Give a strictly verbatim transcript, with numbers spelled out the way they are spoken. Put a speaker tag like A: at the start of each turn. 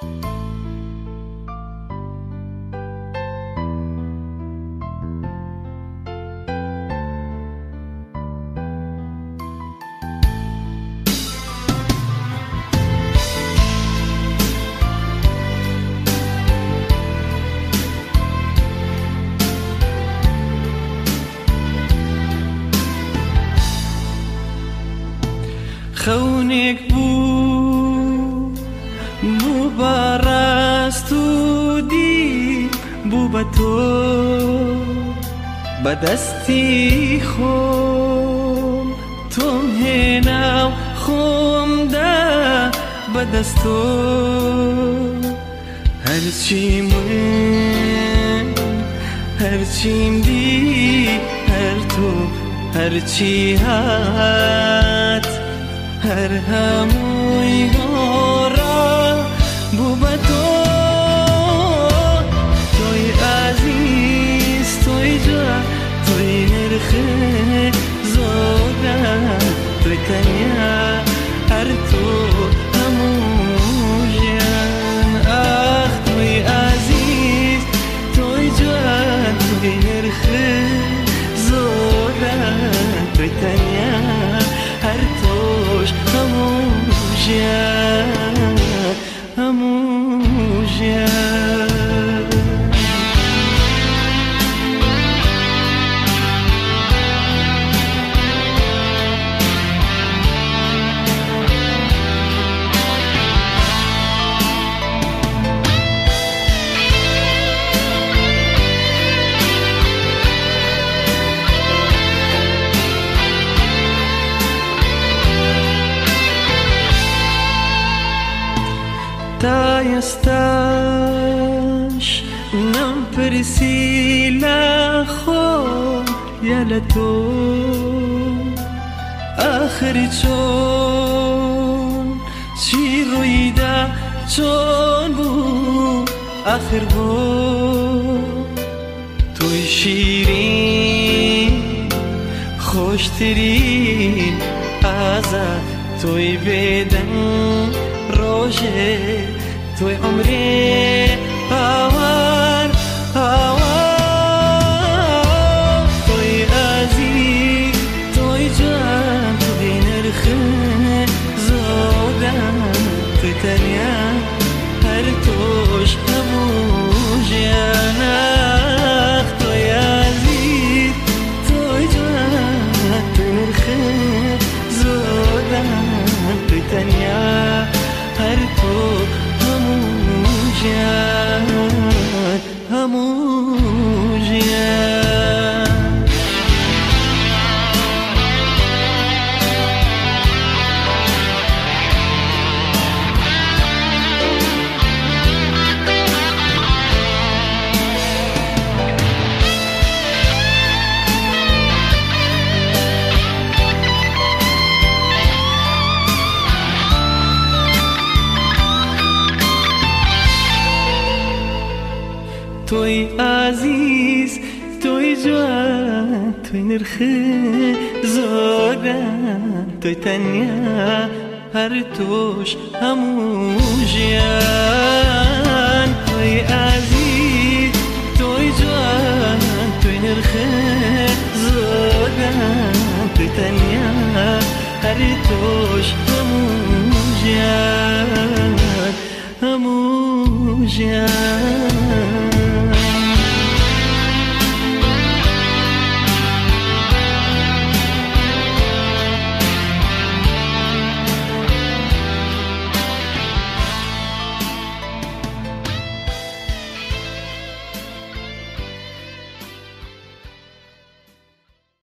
A: خونك بو بو برستو دی بو بتو بدستی خوم توم هناو خوم ده بدستو هرچی من هرچیم دی هر تو هرچی هات هر هموی گورا بوبا تو توی عزیز توی جا توی نرخه زودا توی تنیا هر تو همون جان آخ توی عزیز توی جا توی نرخه زودا توی تنیا هر توش همون جان همون جان تایستش نم پرسی لخو یال تو آخر چون چی رویده چون بو آخر بو توی شیرین خوشترین ازت توی بدن روشه توی عمری آوار آوار توی عزیز توی جان توی نرخه زودن توی تنیا هر توش همون جان آخ توی عزیز توی جان توی نرخه زودن توی تنیا هر تو همون جان همون جان توی عزیز توی جوان توی نرخه زودن توی تنیا هر توش همون جان توی عزیز توی جوان توی نرخه زودن توی تنیا هر توش همون جان